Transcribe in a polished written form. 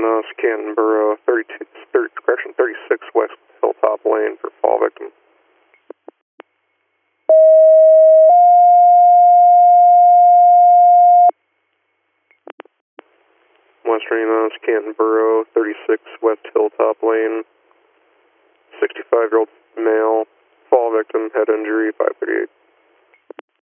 Canton Borough, 36 West Hilltop Lane for fall victim. Western Enos, Canton Borough, 36 West Hilltop Lane, 65-year-old male, fall victim, head injury, 538.